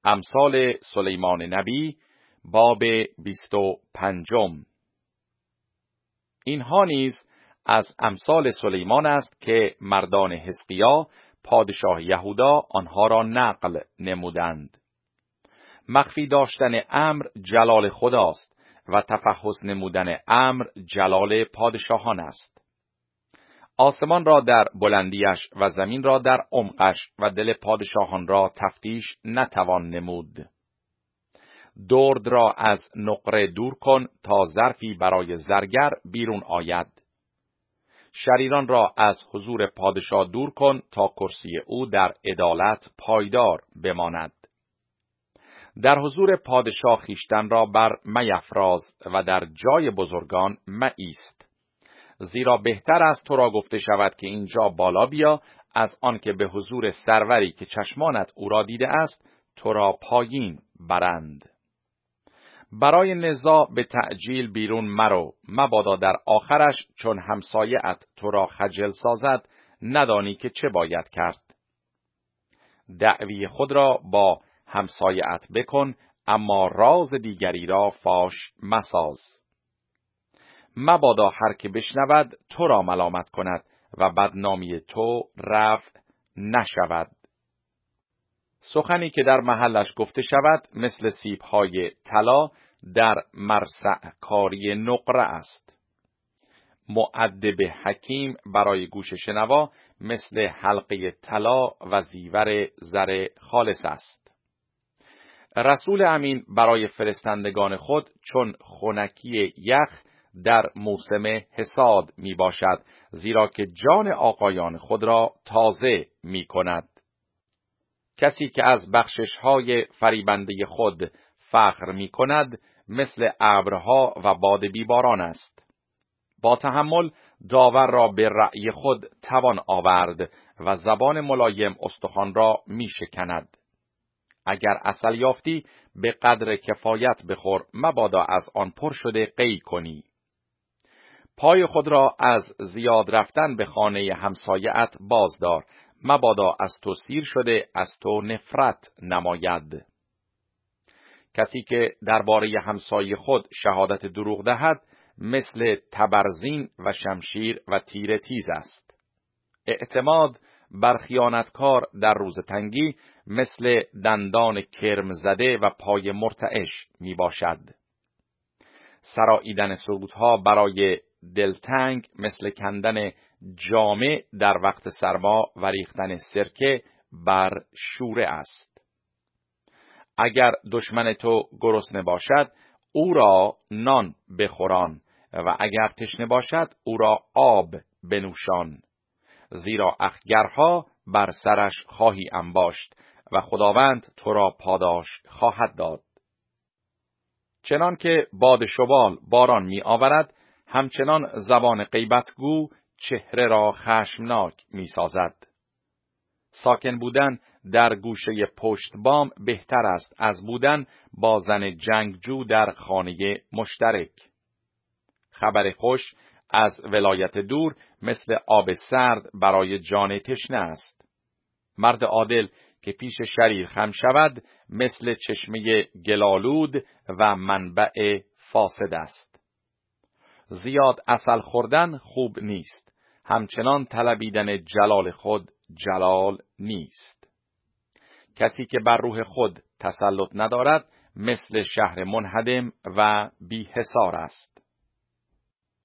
امثال سلیمان نبی باب 25. اینها نیز از امثال سلیمان است که مردان حزقیا پادشاه یهودا آنها را نقل نمودند. مخفی داشتن امر جلال خداست و تفحص نمودن امر جلال پادشاهان است. آسمان را در بلندیش و زمین را در عمقش و دل پادشاهان را تفتیش نتوان نمود. درد را از نقره دور کن تا ظرفی برای زرگر بیرون آید. شریران را از حضور پادشاه دور کن تا کرسی او در عدالت پایدار بماند. در حضور پادشاه خیشتن را بر میفراز و در جای بزرگان مایست. زیرا بهتر است تو را گفته شود که اینجا بالا بیا از آن که به حضور سروری که چشمانت او را دیده است تو را پایین برند. برای نزاع به تعجیل بیرون مرو، مبادا در آخرش چون همسایه‌ات تو را خجل سازد ندانی که چه باید کرد. دعوی خود را با همسایه‌ات بکن، اما راز دیگری را فاش مساز. مبادا هر که بشنود تو را ملامت کند و بدنامی تو رفع نشود. سخنی که در محلش گفته شود مثل سیب‌های طلا در مرصع کاری نقره است. مؤدب حکیم برای گوش شنوا مثل حلقه طلا و زیور زر خالص است. رسول امین برای فرستندگان خود چون خنکی یخ در موسم حصاد می باشد، زیرا که جان آقایان خود را تازه می کند. کسی که از بخشش‌های فریبنده خود فخر می کند مثل ابرها و باد بیباران است. با تحمل داور را به رأی خود توان آورد و زبان ملایم استخوان را می شکند. اگر عسل یافتی به قدر کفایت بخور، مبادا از آن پر شده قی کنی. پای خود را از زیاد رفتن به خانه همسایه‌ات بازدار، مبادا از تو سیر شده از تو نفرت نماید. کسی که درباره همسایه خود شهادت دروغ دهد مثل تبرزین و شمشیر و تیر تیز است. اعتماد بر خیانتکار در روز تنگی مثل دندان کرم زده و پای مرتعش می باشد. سراییدن سرودها برای دلتنگ مثل کندن جامه در وقت سرما و ریختن سرکه بر شوره است. اگر دشمن تو گرسنه باشد او را نان بخوران و اگر تشنه باشد او را آب بنوشان، زیرا اخگرها بر سرش خواهی انباشت و خداوند تو را پاداش خواهد داد. چنان که باد شبال باران می آورد، همچنان زبان غیبتگو چهره را خشمناک می سازد. ساکن بودن در گوشه پشت بام بهتر است از بودن با زن جنگجو در خانه مشترک. خبر خوش از ولایت دور مثل آب سرد برای جان تشنه است. مرد عادل که پیش شریر خم شود مثل چشمه گلالود و منبع فاسد است. زیاد عسل خوردن خوب نیست، همچنان طلبیدن جلال خود جلال نیست. کسی که بر روح خود تسلط ندارد مثل شهر منهدم و بی حصار است.